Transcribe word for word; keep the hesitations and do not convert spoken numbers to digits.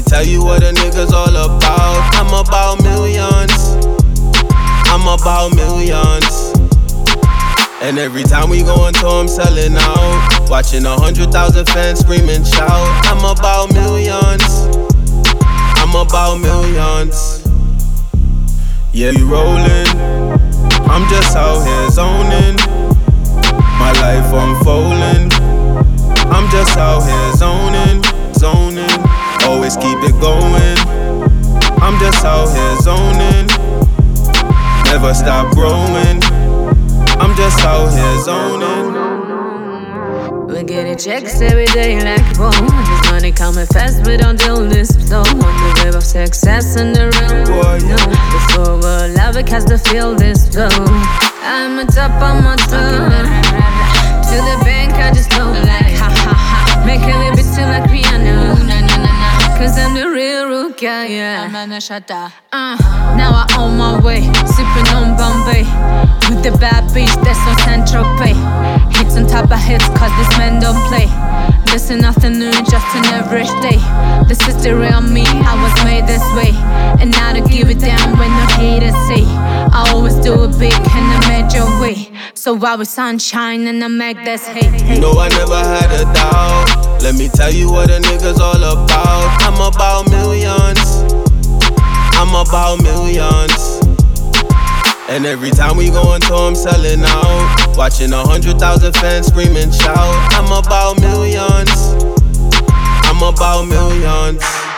tell you what a nigga's all about. I'm about millions. I'm about millions. And every time we go on tour, I'm selling out. Watching a hundred thousand fans scream and shout. I'm about millions. I'm about millions. Yeah, we rollin'. I'm just out here zoning. My life unfolding. I'm just out here zoning, zoning. Always keep it going. I'm just out here zoning. Never stop growing. I'm just out here zoning. We getting checks every day like whoa. This money coming fast, we don't do this slow. On the wave of success and the real world. No, before we're alive, we cast the feel this flow. I'm on top of my throne. To the bank, I just know like ha ha ha. Make a little bit still like Rihanna. Na na na na. Cause I'm the real rookie, yeah. I'm gonna shut up. Uh, now I on my way, sipping on Bombay. With the bad bitch, that's on Central Pay. Hits on top of hits, cause this man don't play. This is nothing new, just an average day. This is the real me, I was made this way. And now to give it down when the haters say I always do it big in a major way. So I was sunshine and I make this hate. You know I never had a doubt. Let me tell you what a nigga's all about. I'm about millions. I'm about millions. And every time we go on tour, I'm selling out. Watching a hundred thousand fans scream and shout. I'm about millions. I'm about millions.